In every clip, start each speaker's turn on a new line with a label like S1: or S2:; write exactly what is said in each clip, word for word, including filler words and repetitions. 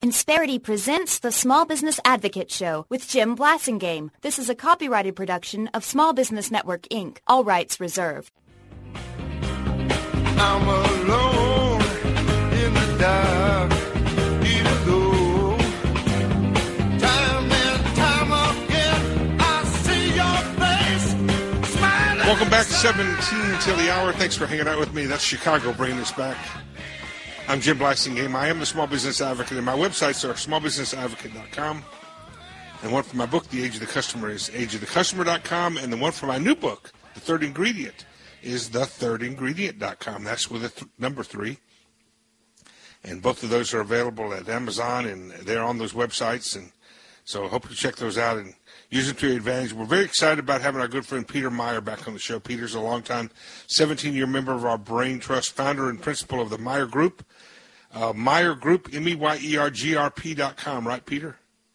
S1: Insperity presents the Small Business Advocate Show with Jim Blasingame. This is a copyrighted production of Small Business Network, Incorporated. All rights reserved.
S2: I'm alone in the dark, even though time and time again I see your face smiling.
S3: Welcome back to seventeen till the hour. Thanks for hanging out with me. That's Chicago bringing us back. I'm Jim Blasingame. I am the Small Business Advocate, and my websites are small business advocate dot com. And one for my book, The Age of the Customer, is age of the customer dot com. And the one for my new book, The Third Ingredient, is the third ingredient dot com. That's with a th- number three. And both of those are available at Amazon, and they're on those websites. And so I hope you check those out and use them to your advantage. We're very excited about having our good friend Peter Meyer back on the show. Peter's a longtime seventeen-year member of our Brain Trust, founder and principal of the Meyer Group. Uh, Meyer Group, M E Y E R G R P dot com, right, Peter?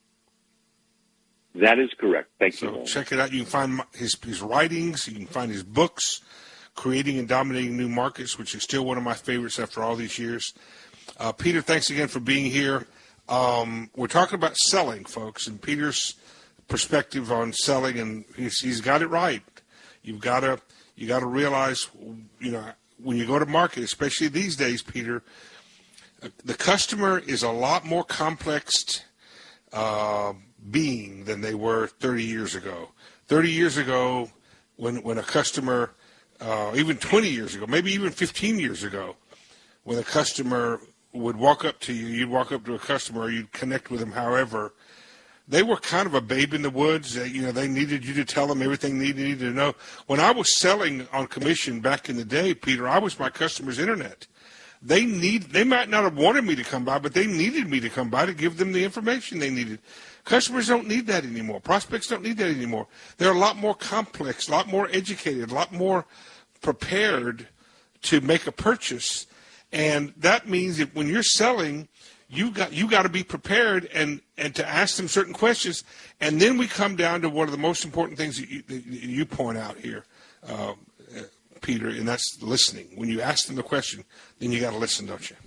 S4: That is correct. Thank
S3: so
S4: you.
S3: So check it out. You can find his, his writings. You can find his books, Creating and Dominating New Markets, which is still one of my favorites after all these years. Uh, Peter, thanks again for being here. Um, we're talking about selling, folks, and Peter's perspective on selling, and he's, he's got it right. You've got to you got to realize, you know, when you go to market, especially these days, Peter, the customer is a lot more complex uh, being than they were thirty years ago. thirty years ago, when when a customer, uh, even twenty years ago, maybe even fifteen years ago, when a customer would walk up to you, you'd walk up to a customer, you'd connect with them however, they were kind of a babe in the woods. You know, they needed you to tell them everything they needed to know. When I was selling on commission back in the day, Peter, I was my customer's internet. They need. They might not have wanted me to come by, but they needed me to come by to give them the information they needed. Customers don't need that anymore. Prospects don't need that anymore. They're a lot more complex, a lot more educated, a lot more prepared to make a purchase. And that means that when you're selling, you got you got to be prepared and, and to ask them certain questions. And then we come down to one of the most important things that you, that you point out here, uh, Peter, and that's listening. When you ask them the question, then you got to listen, don't you?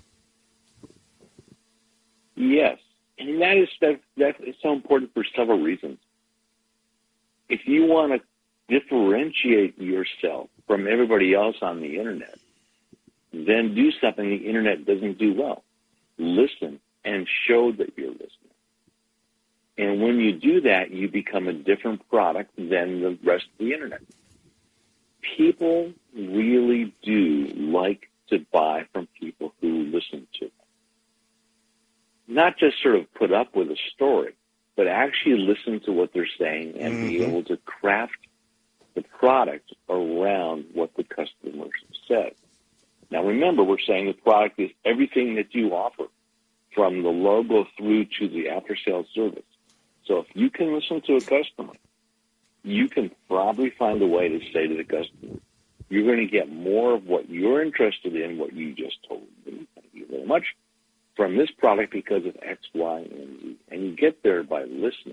S4: Yes, and that is that, that is so important for several reasons. If you want to differentiate yourself from everybody else on the internet, then do something the internet doesn't do well. Listen and show that you're listening. And when you do that, you become a different product than the rest of the internet. People really do like to buy from people who listen to them. Not just sort of put up with a story, but actually listen to what they're saying and mm-hmm. be able to craft the product around what the customer said. Now remember, we're saying the product is everything that you offer, from the logo through to the after-sales service. So if you can listen to a customer, you can probably find a way to say to the customer, you're going to get more of what you're interested in, what you just told me, thank you very much, from this product because of X, Y, and Z. And you get there by listening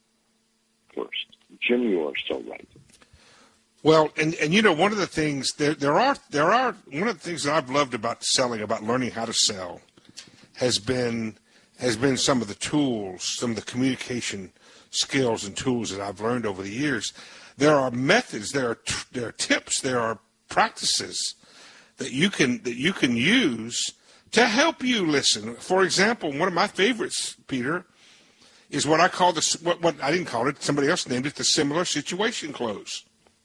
S4: first. Jim, you are so right.
S3: Well, and, and you know, one of the things, there, there are, there are, one of the things that I've loved about selling, about learning how to sell, has been, has been some of the tools, some of the communication skills and tools that I've learned over the years. There are methods, there are t- there are tips, there are practices that you can that you can use to help you listen. For example, one of my favorites, Peter, is what I call the what, what I didn't call it, somebody else named it the similar situation close.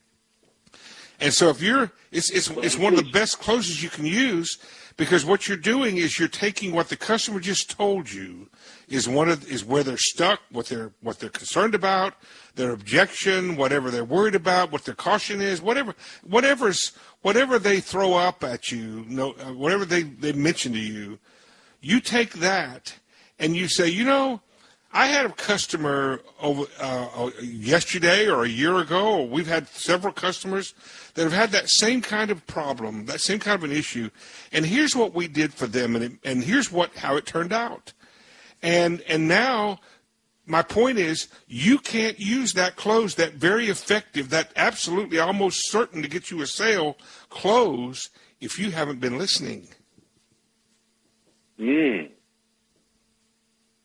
S3: And so if you're it's it's it's one of the best closes you can use, because what you're doing is you're taking what the customer just told you is one of is where they're stuck, what they're what they're concerned about, their objection, whatever they're worried about, what their caution is, whatever whatever's whatever they throw up at you, no, whatever they, they mention to you, you take that and you say, you know, I had a customer over uh, yesterday or a year ago, or we've had several customers that have had that same kind of problem, that same kind of an issue, and here's what we did for them, and it, and here's what how it turned out. And and now my point is, you can't use that close, that very effective, that absolutely almost certain to get you a sale close, if you haven't been listening.
S4: Mm.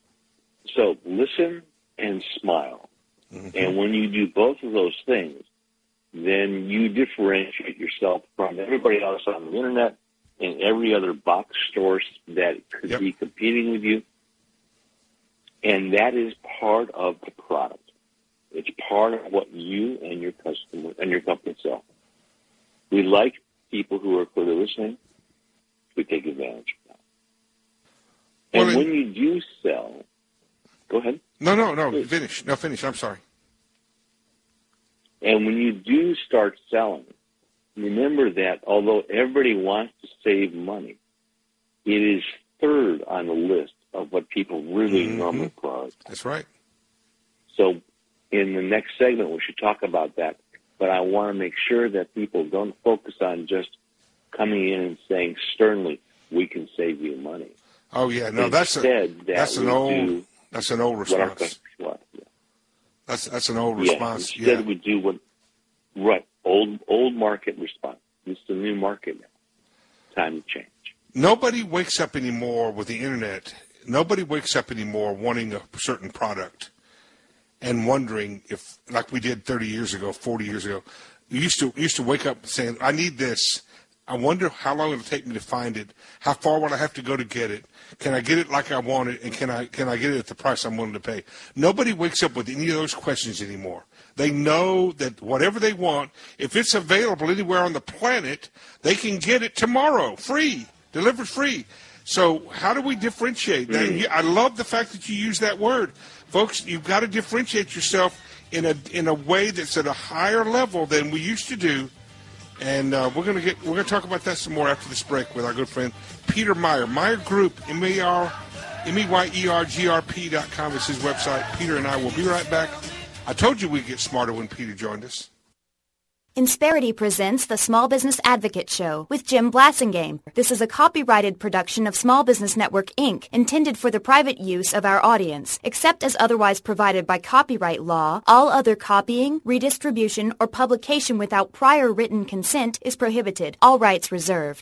S4: So listen and smile. Mm-hmm. And when you do both of those things, then you differentiate yourself from everybody else on the internet and every other box store that could yep. be competing with you. And that is part of the product. It's part of what you and your customer and your company sell. We like people who are clearly listening. We take advantage of that. And well, when you do sell, go ahead.
S3: No, no, no, Please. finish. No, finish. I'm sorry.
S4: And when you do start selling, remember that although everybody wants to save money, it is third on the list of what people really mm-hmm. normally prioritize.
S3: That's right.
S4: So in the next segment, we should talk about that. But I want to make sure that people don't focus on just coming in and saying sternly, we can save you money.
S3: Oh, yeah. No, that's, a,
S4: that
S3: that's, an old, that's an old response.
S4: What, yeah.
S3: That's that's an old
S4: yeah,
S3: response.
S4: Instead,
S3: yeah.
S4: we do what, right, old, old market response. It's the new market now. Time to change.
S3: Nobody wakes up anymore with the internet. Nobody wakes up anymore wanting a certain product and wondering if, like we did thirty years ago, forty years ago, you used to used to wake up saying, I need this. I wonder how long it'll take me to find it. How far will I have to go to get it? Can I get it like I want it? And can I can I get it at the price I'm willing to pay? Nobody wakes up with any of those questions anymore. They know that whatever they want, if it's available anywhere on the planet, they can get it tomorrow, free, delivered free. So how do we differentiate? Now, I love the fact that you use that word. Folks, you've got to differentiate yourself in a in a way that's at a higher level than we used to do. And uh, we're gonna get we're gonna talk about that some more after this break with our good friend Peter Meyer. Meyer Group, M E R M E Y E R G R P dot com is his website. Peter and I will be right back. I told you we'd get smarter when Peter joined us.
S1: Insperity presents the Small Business Advocate Show with Jim Blasingame. This is a copyrighted production of Small Business Network, Incorporated, intended for the private use of our audience. Except as otherwise provided by copyright law, all other copying, redistribution, or publication without prior written consent is prohibited. All rights reserved.